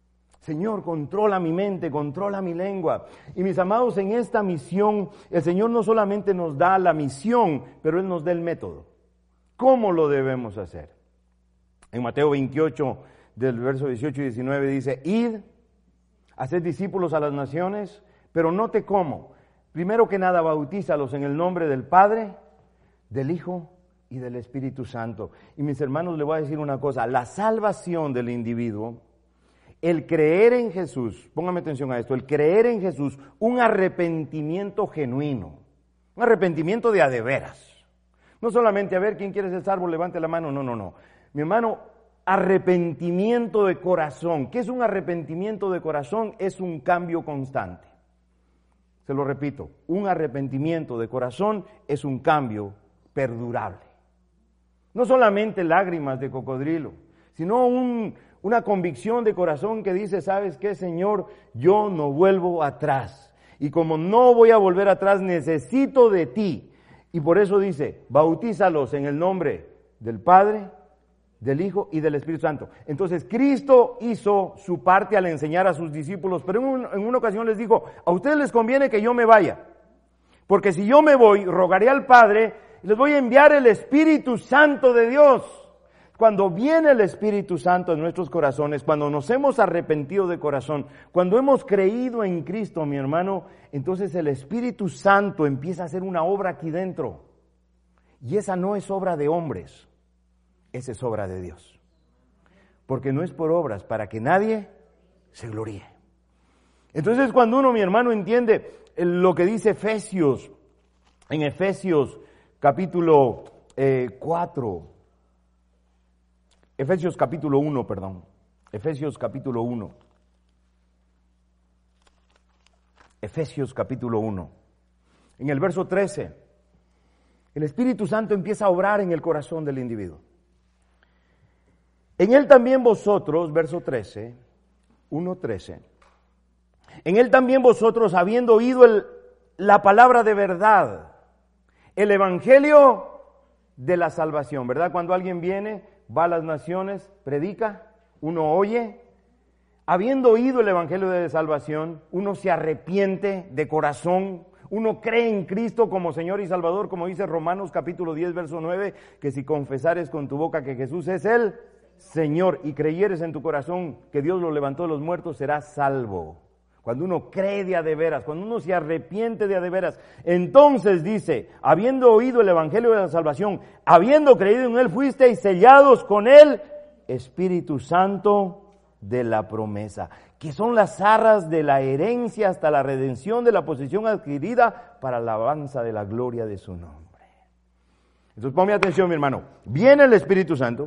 Señor, controla mi mente, controla mi lengua. Y mis amados, en esta misión, el Señor no solamente nos da la misión, pero Él nos da el método. ¿Cómo lo debemos hacer? En Mateo 28, del verso 18 y 19 dice, id, haced discípulos a las naciones, pero note cómo. Primero que nada, bautízalos en el nombre del Padre, del Hijo y del Espíritu Santo. Y mis hermanos, les voy a decir una cosa, la salvación del individuo, el creer en Jesús, póngame atención a esto, el creer en Jesús, un arrepentimiento genuino, un arrepentimiento de a de veras. No solamente, a ver, ¿quién quiere ser salvo? Levante la mano. No. Mi hermano, arrepentimiento de corazón. ¿Qué es un arrepentimiento de corazón? Es un cambio constante. Se lo repito, un arrepentimiento de corazón es un cambio perdurable. No solamente lágrimas de cocodrilo, sino una convicción de corazón que dice, ¿sabes qué, Señor? Yo no vuelvo atrás. Y como no voy a volver atrás, necesito de ti. Y por eso dice, bautízalos en el nombre del Padre, del Hijo y del Espíritu Santo. Entonces, Cristo hizo su parte al enseñar a sus discípulos, pero en una ocasión les dijo, a ustedes les conviene que yo me vaya, porque si yo me voy, rogaré al Padre y les voy a enviar el Espíritu Santo de Dios. Cuando viene el Espíritu Santo en nuestros corazones, cuando nos hemos arrepentido de corazón, cuando hemos creído en Cristo, mi hermano, entonces el Espíritu Santo empieza a hacer una obra aquí dentro. Y esa no es obra de hombres, esa es obra de Dios. Porque no es por obras para que nadie se gloríe. Entonces cuando uno, mi hermano, entiende lo que dice Efesios, en Efesios capítulo 4, Efesios capítulo 1, perdón. Efesios capítulo 1. Efesios capítulo 1. En el verso 13, el Espíritu Santo empieza a obrar en el corazón del individuo. En él también vosotros, verso 13, 1:13. En él también vosotros, habiendo oído la palabra de verdad, el evangelio de la salvación, ¿verdad? Cuando alguien viene, va a las naciones, predica, uno oye, habiendo oído el evangelio de salvación, uno se arrepiente de corazón, uno cree en Cristo como Señor y Salvador, como dice Romanos capítulo 10, verso 9, que si confesares con tu boca que Jesús es el Señor y creyeres en tu corazón que Dios lo levantó de los muertos, serás salvo. Cuando uno cree de a de veras, cuando uno se arrepiente de a de veras, entonces dice, habiendo oído el evangelio de la salvación, habiendo creído en él, fuisteis sellados con el Espíritu Santo de la promesa, que son las arras de la herencia hasta la redención de la posesión adquirida para la alabanza de la gloria de su nombre. Entonces ponme atención, mi hermano, viene el Espíritu Santo,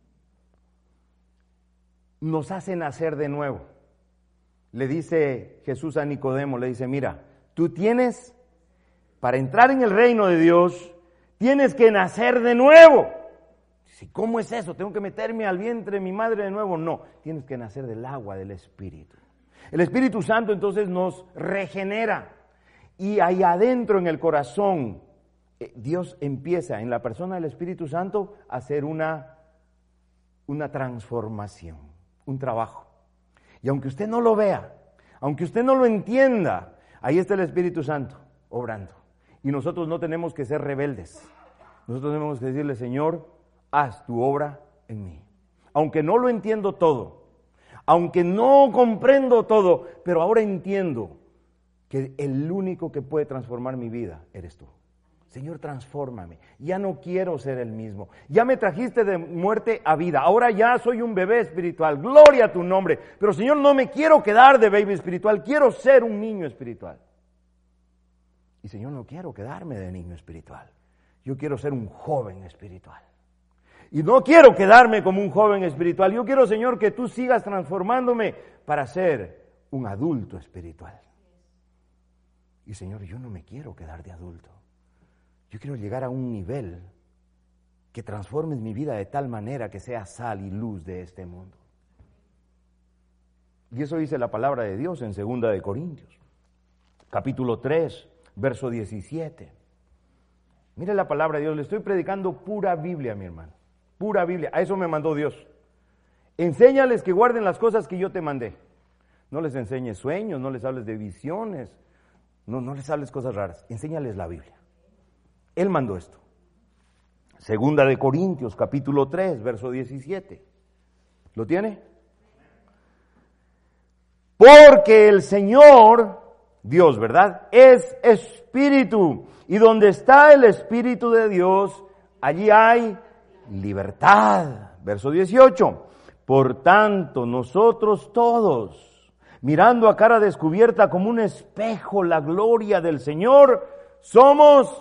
nos hace nacer de nuevo. Le dice Jesús a Nicodemo, le dice, mira, tú tienes, para entrar en el reino de Dios, tienes que nacer de nuevo. Dice, ¿cómo es eso? ¿Tengo que meterme al vientre de mi madre de nuevo? No, tienes que nacer del agua del Espíritu. El Espíritu Santo entonces nos regenera. Y ahí adentro en el corazón, Dios empieza en la persona del Espíritu Santo a hacer una transformación, un trabajo. Y aunque usted no lo vea, aunque usted no lo entienda, ahí está el Espíritu Santo obrando. Y nosotros no tenemos que ser rebeldes. Nosotros tenemos que decirle, Señor, haz tu obra en mí. Aunque no lo entiendo todo, aunque no comprendo todo, pero ahora entiendo que el único que puede transformar mi vida eres tú. Señor, transfórmame. Ya no quiero ser el mismo. Ya me trajiste de muerte a vida. Ahora ya soy un bebé espiritual. Gloria a tu nombre. Pero Señor, no me quiero quedar de baby espiritual. Quiero ser un niño espiritual. Y Señor, no quiero quedarme de niño espiritual. Yo quiero ser un joven espiritual. Y no quiero quedarme como un joven espiritual. Yo quiero, Señor, que tú sigas transformándome para ser un adulto espiritual. Y Señor, yo no me quiero quedar de adulto. Yo quiero llegar a un nivel que transformes mi vida de tal manera que sea sal y luz de este mundo. Y eso dice la palabra de Dios en 2 de Corintios, capítulo 3, verso 17. Mire la palabra de Dios, le estoy predicando pura Biblia, mi hermano, pura Biblia. A eso me mandó Dios. Enséñales que guarden las cosas que yo te mandé. No les enseñes sueños, no les hables de visiones, no les hables cosas raras, enséñales la Biblia. Él mandó esto. Segunda de Corintios, capítulo 3, verso 17. ¿Lo tiene? Porque el Señor, Dios, ¿verdad?, es espíritu. Y donde está el Espíritu de Dios, allí hay libertad. Verso 18. Por tanto, nosotros todos, mirando a cara descubierta como un espejo la gloria del Señor, somos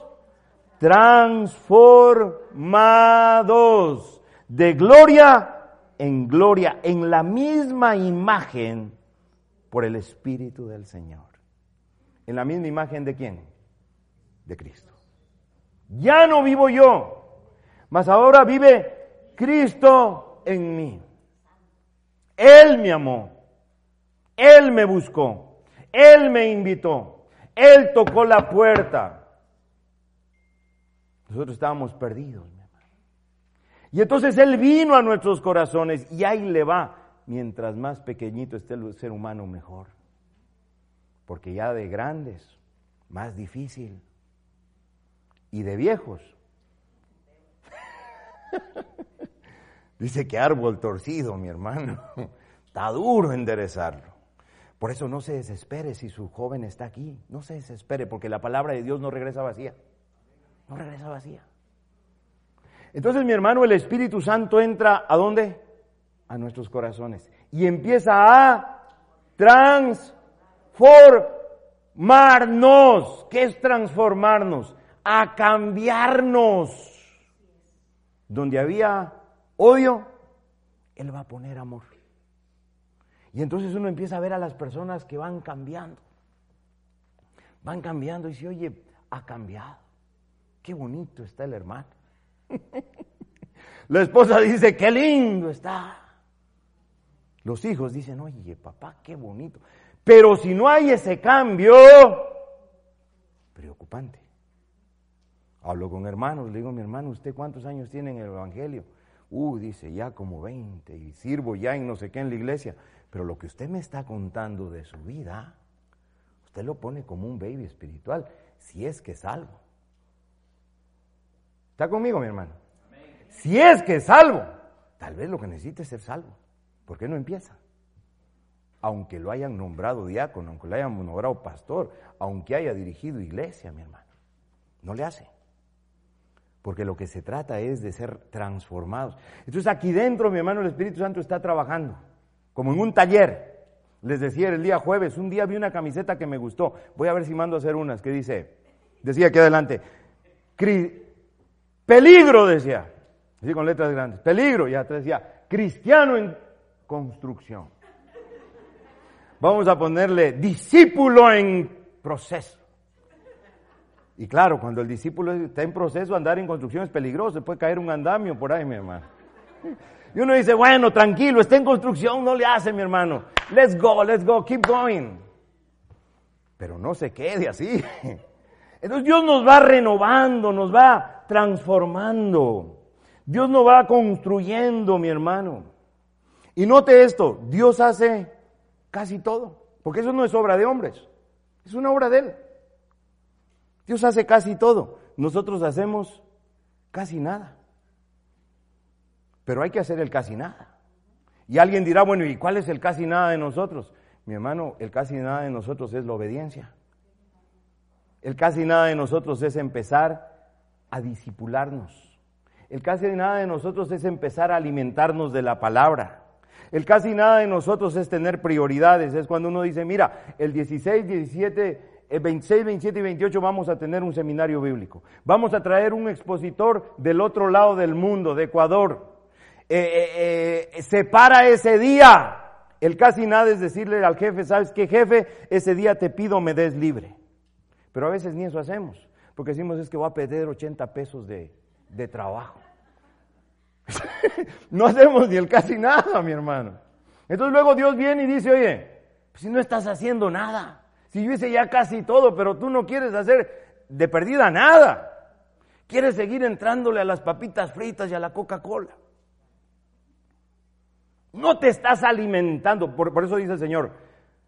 transformados de gloria en la misma imagen por el Espíritu del Señor. ¿En la misma imagen de quién? De Cristo. Ya no vivo yo, mas ahora vive Cristo en mí. Él me amó, Él me buscó, Él me invitó, Él tocó la puerta. Nosotros estábamos perdidos, mi hermano. Y entonces Él vino a nuestros corazones y ahí le va. Mientras más pequeñito esté el ser humano, mejor. Porque ya de grandes, más difícil. Y de viejos. Dice que árbol torcido, mi hermano. Está duro enderezarlo. Por eso no se desespere si su joven está aquí. No se desespere, porque la palabra de Dios no regresa vacía. No regresa vacía. Entonces, mi hermano, el Espíritu Santo entra ¿a dónde? A nuestros corazones. Y empieza a transformarnos. ¿Qué es transformarnos? A cambiarnos. Donde había odio, Él va a poner amor. Y entonces uno empieza a ver a las personas que van cambiando. Van cambiando y dice, oye, ha cambiado. Qué bonito está el hermano. La esposa dice, qué lindo está. Los hijos dicen, oye, papá, qué bonito. Pero si no hay ese cambio, preocupante. Hablo con hermanos, le digo, mi hermano, ¿usted cuántos años tiene en el Evangelio? Dice, ya como 20, y sirvo ya en no sé qué en la iglesia. Pero lo que usted me está contando de su vida, usted lo pone como un baby espiritual, si es que es salvo. ¿Está conmigo, mi hermano? Si es que es salvo, tal vez lo que necesita es ser salvo. ¿Por qué no empieza? Aunque lo hayan nombrado diácono, aunque lo hayan nombrado pastor, aunque haya dirigido iglesia, mi hermano, no le hace. Porque lo que se trata es de ser transformados. Entonces aquí dentro, mi hermano, el Espíritu Santo está trabajando, como en un taller. Les decía el día jueves, un día vi una camiseta que me gustó, voy a ver si mando a hacer unas, que decía aquí adelante, peligro, decía, así con letras grandes, peligro, y atrás decía, cristiano en construcción. Vamos a ponerle discípulo en proceso. Y claro, cuando el discípulo está en proceso, andar en construcción es peligroso, se puede caer un andamio por ahí, mi hermano. Y uno dice, bueno, tranquilo, está en construcción, no le hace, mi hermano. Let's go, keep going. Pero no se quede así. Entonces Dios nos va renovando, nos va transformando. Dios nos va construyendo, mi hermano. Y note esto, Dios hace casi todo, porque eso no es obra de hombres, es una obra de Él. Dios hace casi todo, nosotros hacemos casi nada. Pero hay que hacer el casi nada. Y alguien dirá, bueno, ¿y cuál es el casi nada de nosotros? Mi hermano, el casi nada de nosotros es la obediencia. El casi nada de nosotros es empezar a discipularnos. El casi nada de nosotros es empezar a alimentarnos de la palabra. El casi nada de nosotros es tener prioridades. Es cuando uno dice, mira, el 16, 17, 26, 27 y 28 vamos a tener un seminario bíblico. Vamos a traer un expositor del otro lado del mundo, de Ecuador. Separa ese día. El casi nada es decirle al jefe, ¿sabes qué, jefe? Ese día te pido me des libre. Pero a veces ni eso hacemos, porque decimos es que voy a perder 80 pesos de trabajo. No hacemos ni el casi nada, mi hermano. Entonces luego Dios viene y dice, oye, pues si no estás haciendo nada, si yo hice ya casi todo, pero tú no quieres hacer de perdida nada, quieres seguir entrándole a las papitas fritas y a la Coca-Cola. No te estás alimentando, por eso dice el Señor,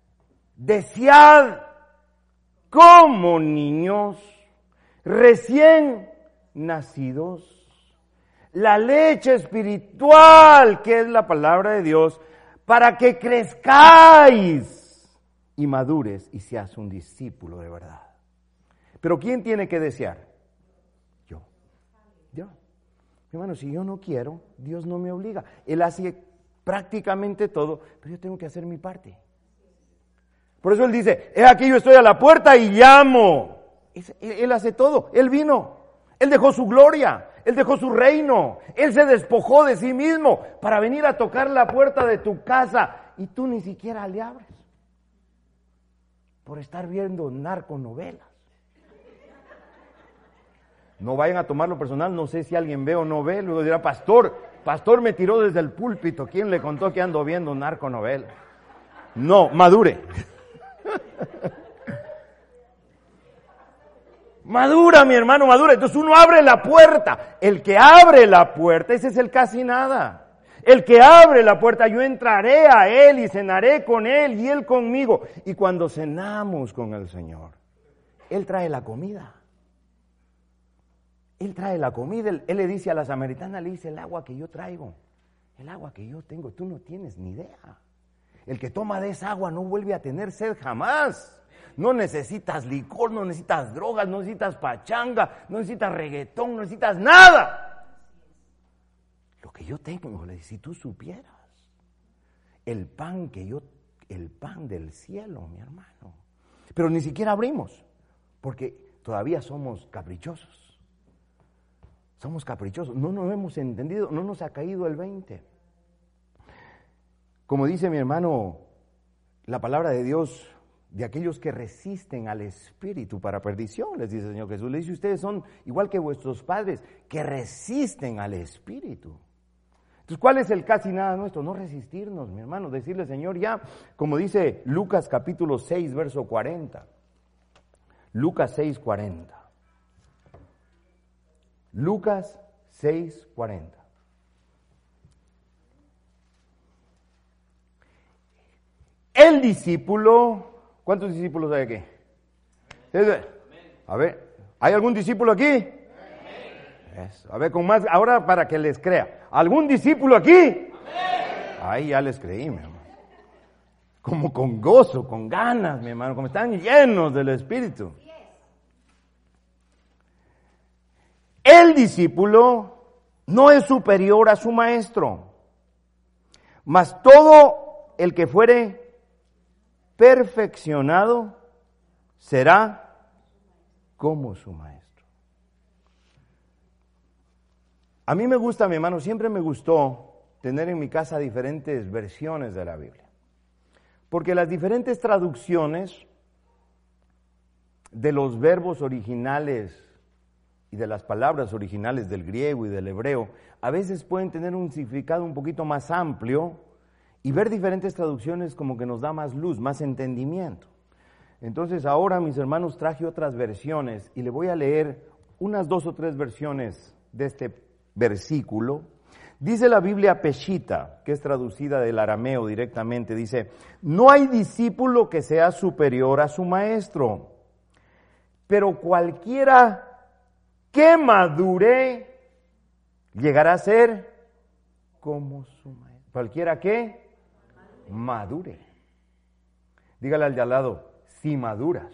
desead como niños recién nacidos la leche espiritual, que es la palabra de Dios, para que crezcáis y madures y seas un discípulo de verdad. Pero ¿quién tiene que desear? Yo. Hermano, si yo no quiero, Dios no me obliga. Él hace prácticamente todo, pero yo tengo que hacer mi parte. Por eso Él dice, he aquí yo estoy a la puerta y llamo. Él hace todo. Él vino. Él dejó su gloria. Él dejó su reino. Él se despojó de sí mismo para venir a tocar la puerta de tu casa. Y tú ni siquiera le abres. Por estar viendo narconovelas. No vayan a tomarlo personal. No sé si alguien ve o no ve. Luego dirá, pastor me tiró desde el púlpito. ¿Quién le contó que ando viendo narconovelas? No, madure. Madura, mi hermano, madura. Entonces uno abre la puerta. El que abre la puerta, ese es el casi nada. El que abre la puerta, yo entraré a Él y cenaré con Él y Él conmigo. Y cuando cenamos con el Señor, Él trae la comida. Él trae la comida. Él le dice a la samaritana, le dice, el agua que yo traigo, el agua que yo tengo, tú no tienes ni idea. El que toma de esa agua no vuelve a tener sed jamás. No necesitas licor, no necesitas drogas, no necesitas pachanga, no necesitas reggaetón, no necesitas nada. Lo que yo tengo, si tú supieras, el pan del cielo, mi hermano. Pero ni siquiera abrimos, porque todavía somos caprichosos. Somos caprichosos, no nos hemos entendido, no nos ha caído el 20. Como dice mi hermano, la palabra de Dios, de aquellos que resisten al Espíritu para perdición, les dice el Señor Jesús. Le dice, ustedes son igual que vuestros padres, que resisten al Espíritu. Entonces, ¿cuál es el casi nada nuestro? No resistirnos, mi hermano, decirle, Señor, ya, como dice Lucas capítulo 6, verso 40. Lucas 6, 40. Lucas 6, 40. El discípulo, ¿cuántos discípulos hay aquí? A ver, ¿hay algún discípulo aquí? Eso. A ver, con más, ahora para que les crea. ¿Algún discípulo aquí? Ahí ya les creí, mi hermano. Como con gozo, con ganas, mi hermano, como están llenos del Espíritu. El discípulo no es superior a su maestro, mas todo el que fuere perfeccionado será como su maestro. A mí me gusta, mi hermano, siempre me gustó tener en mi casa diferentes versiones de la Biblia, porque las diferentes traducciones de los verbos originales y de las palabras originales del griego y del hebreo a veces pueden tener un significado un poquito más amplio. Y ver diferentes traducciones como que nos da más luz, más entendimiento. Entonces ahora, mis hermanos, traje otras versiones y le voy a leer unas 2 o 3 versiones de este versículo. Dice la Biblia Peshita, que es traducida del arameo directamente, dice, no hay discípulo que sea superior a su maestro, pero cualquiera que madure llegará a ser como su maestro. Cualquiera que madure. Dígale al de al lado, si maduras.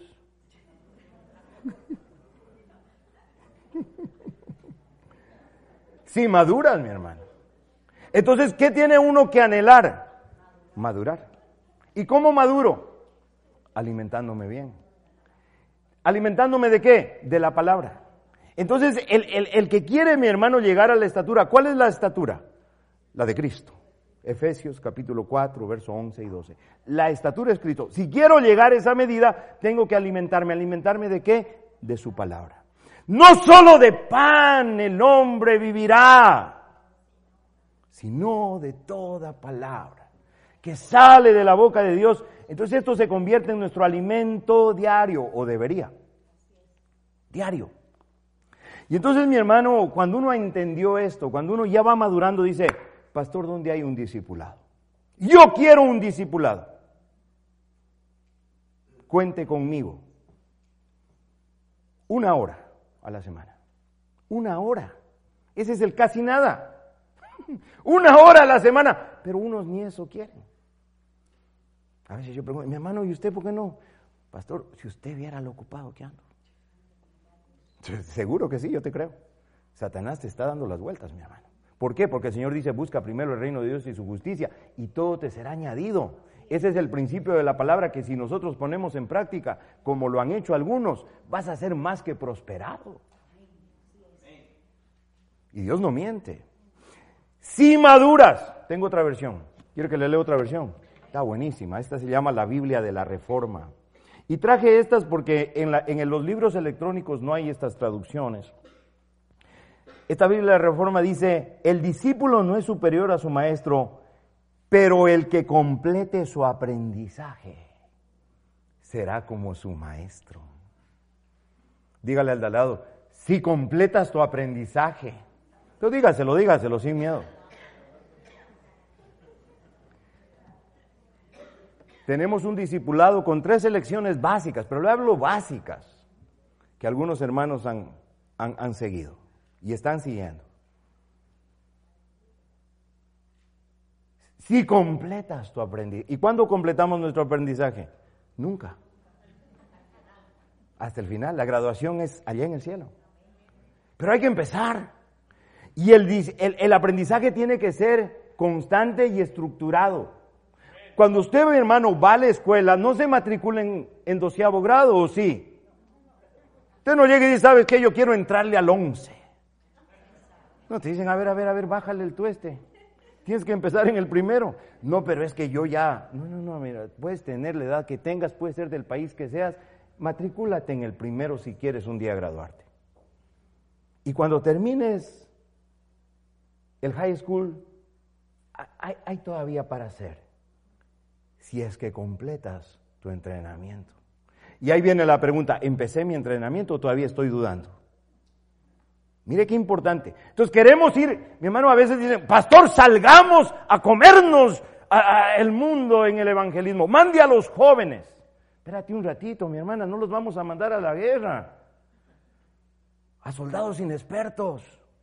Si maduras, mi hermano. Entonces, ¿qué tiene uno que anhelar? Madurar. ¿Y cómo maduro? Alimentándome bien. ¿Alimentándome de qué? De la palabra. Entonces, el que quiere, mi hermano, llegar a la estatura, ¿cuál es la estatura? La de Cristo. Efesios capítulo 4, verso 11 y 12. La estatura es Cristo. Si quiero llegar a esa medida, tengo que alimentarme. ¿Alimentarme de qué? De su palabra. No solo de pan el hombre vivirá, sino de toda palabra que sale de la boca de Dios. Entonces esto se convierte en nuestro alimento diario, o debería. Diario. Y entonces, mi hermano, cuando uno entendió esto, cuando uno ya va madurando, dice, pastor, ¿dónde hay un discipulado? Yo quiero un discipulado. cuente conmigo. 1 hora a la semana. 1 hora. Ese es el casi nada. 1 hora a la semana. Pero unos ni eso quieren. A veces yo pregunto, mi hermano, ¿y usted por qué no? Pastor, si usted viera lo ocupado que ando. Seguro que sí, yo te creo. Satanás te está dando las vueltas, mi hermano. ¿Por qué? Porque el Señor dice, busca primero el reino de Dios y su justicia, y todo te será añadido. Ese es el principio de la palabra que si nosotros ponemos en práctica, como lo han hecho algunos, vas a ser más que prosperado. Y Dios no miente. Si maduras, tengo otra versión. ¿Quiere que le lea otra versión? Está buenísima. Esta se llama la Biblia de la Reforma. Y traje estas porque en los libros electrónicos no hay estas traducciones. Esta Biblia de la Reforma dice, el discípulo no es superior a su maestro, pero el que complete su aprendizaje será como su maestro. Dígale al de al lado, si completas tu aprendizaje, entonces dígaselo sin miedo. Tenemos un discipulado con 3 lecciones básicas, pero le hablo básicas, que algunos hermanos han seguido y están siguiendo. Si completas tu aprendizaje. ¿Y cuándo completamos nuestro aprendizaje? Nunca. Hasta el final. La graduación es allá en el cielo. Pero hay que empezar. Y el aprendizaje tiene que ser constante y estructurado. Cuando usted, mi hermano, va a la escuela, no se matricula en 12º grado, ¿o sí? Usted no llega y dice, ¿sabes qué? Yo quiero entrarle al 11. No, te dicen, a ver, bájale el tueste. Tienes que empezar en el primero. No, pero es que yo ya... No, mira, puedes tener la edad que tengas, puedes ser del país que seas, matricúlate en el primero si quieres un día graduarte. Y cuando termines el high school, hay todavía para hacer, si es que completas tu entrenamiento. Y ahí viene la pregunta, ¿empecé mi entrenamiento o todavía estoy dudando? Mire qué importante. Entonces queremos ir, mi hermano, a veces dicen, pastor, salgamos a comernos el mundo en el evangelismo. Mande a los jóvenes. Espérate un ratito, mi hermana, no los vamos a mandar a la guerra. A soldados inexpertos.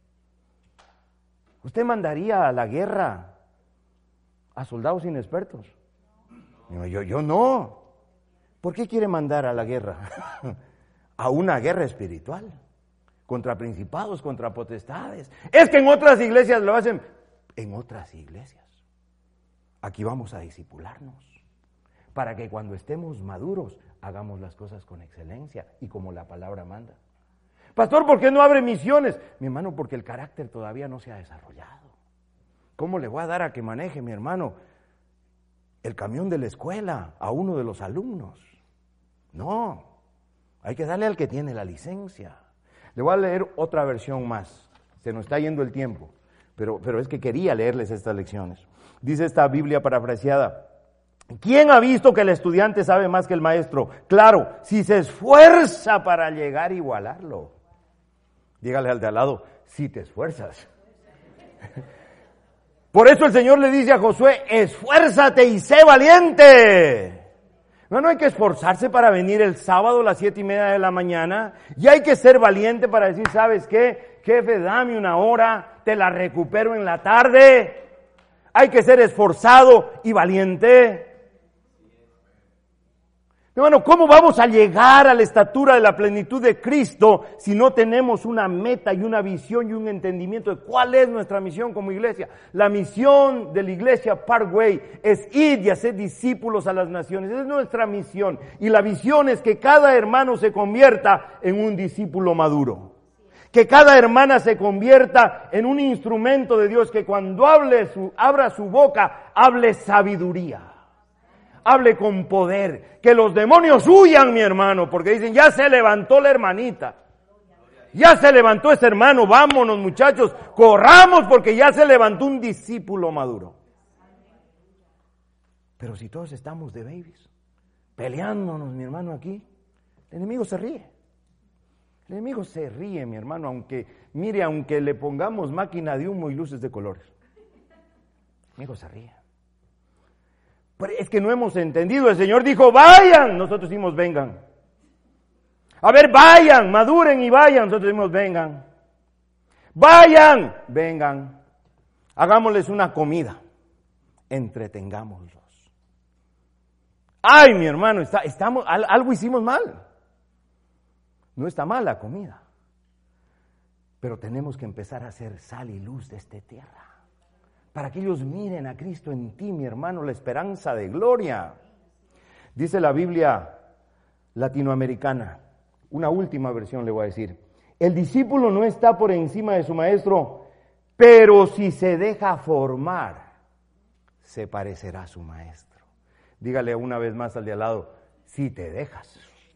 ¿Usted mandaría a la guerra a soldados inexpertos? Yo no. ¿Por qué quiere mandar a la guerra? A una guerra espiritual. Contra principados, contra potestades. Es que en otras iglesias lo hacen. En otras iglesias. Aquí vamos a discipularnos. Para que cuando estemos maduros, hagamos las cosas con excelencia y como la palabra manda. Pastor, ¿por qué no abre misiones? Mi hermano, porque el carácter todavía no se ha desarrollado. ¿Cómo le voy a dar a que maneje, mi hermano, el camión de la escuela a uno de los alumnos? No, hay que darle al que tiene la licencia. Le voy a leer otra versión más. Se nos está yendo el tiempo, pero es que quería leerles estas lecciones. Dice esta Biblia parafraseada, ¿quién ha visto que el estudiante sabe más que el maestro? Claro, si se esfuerza para llegar a igualarlo. Dígale al de al lado, si te esfuerzas. Por eso el Señor le dice a Josué, esfuérzate y sé valiente. No hay que esforzarse para venir el sábado a las 7:30 de la mañana. Y hay que ser valiente para decir, ¿sabes qué? Jefe, dame 1 hora, te la recupero en la tarde. Hay que ser esforzado y valiente. Hermano, ¿cómo vamos a llegar a la estatura de la plenitud de Cristo si no tenemos una meta y una visión y un entendimiento de cuál es nuestra misión como iglesia? La misión de la iglesia Parkway es ir y hacer discípulos a las naciones. Esa es nuestra misión. Y la visión es que cada hermano se convierta en un discípulo maduro. Que cada hermana se convierta en un instrumento de Dios que cuando abra su boca, hable sabiduría. Hable con poder, que los demonios huyan, mi hermano, porque dicen, ya se levantó la hermanita, ya se levantó ese hermano, vámonos muchachos, corramos porque ya se levantó un discípulo maduro. Pero si todos estamos de babies, peleándonos, mi hermano, aquí, el enemigo se ríe. El enemigo se ríe, mi hermano, aunque le pongamos máquina de humo y luces de colores. El enemigo se ríe. Pero es que no hemos entendido. El Señor dijo, vayan. Nosotros decimos, vengan. A ver, vayan, maduren y vayan. Nosotros decimos, vengan. Vayan, vengan. Hagámosles una comida. Entretengámoslos. Ay, mi hermano, algo hicimos mal. No está mal la comida. Pero tenemos que empezar a hacer sal y luz de esta tierra. Para que ellos miren a Cristo en ti, mi hermano, la esperanza de gloria. Dice la Biblia latinoamericana, una última versión le voy a decir. El discípulo no está por encima de su maestro, pero si se deja formar, se parecerá a su maestro. Dígale una vez más al de al lado, si te dejas.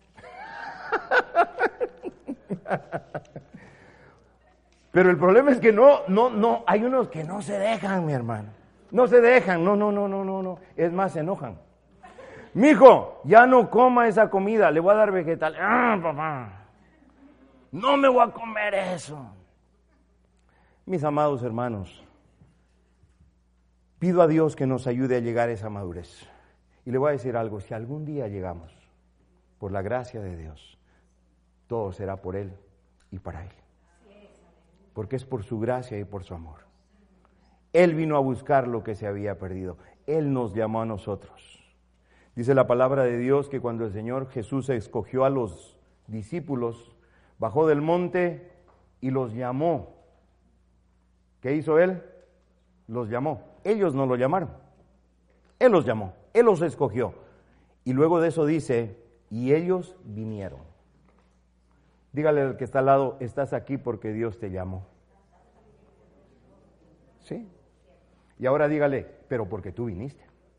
Pero el problema es que no, hay unos que no se dejan, mi hermano. No se dejan, no. Es más, se enojan. Mijo, ya no coma esa comida, le voy a dar vegetal. Ah, papá, no me voy a comer eso. Mis amados hermanos, pido a Dios que nos ayude a llegar a esa madurez. Y le voy a decir algo, si algún día llegamos, por la gracia de Dios, todo será por Él y para Él. Porque es por su gracia y por su amor. Él vino a buscar lo que se había perdido. Él nos llamó a nosotros. Dice la palabra de Dios que cuando el Señor Jesús escogió a los discípulos, bajó del monte y los llamó. ¿Qué hizo Él? Los llamó. Ellos no lo llamaron. Él los llamó. Él los escogió. Y luego de eso dice, y ellos vinieron. Dígale al que está al lado, estás aquí porque Dios te llamó. ¿Sí? Y ahora dígale, pero porque tú viniste.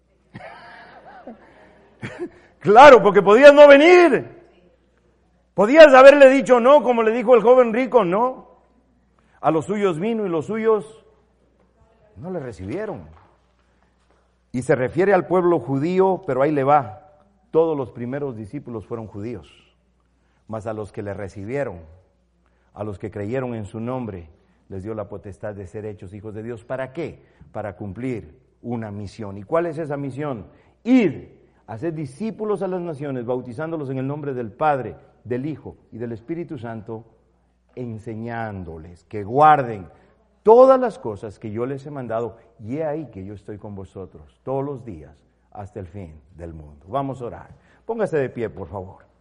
Claro, porque podías no venir. Podías haberle dicho no, como le dijo el joven rico, no. A los suyos vino y los suyos no le recibieron. Y se refiere al pueblo judío, pero ahí le va. Todos los primeros discípulos fueron judíos. Mas a los que le recibieron, a los que creyeron en su nombre, les dio la potestad de ser hechos hijos de Dios. ¿Para qué? Para cumplir una misión. ¿Y cuál es esa misión? Ir, hacer discípulos a las naciones, bautizándolos en el nombre del Padre, del Hijo y del Espíritu Santo, enseñándoles que guarden todas las cosas que yo les he mandado, y he ahí que yo estoy con vosotros todos los días hasta el fin del mundo. Vamos a orar. Póngase de pie, por favor.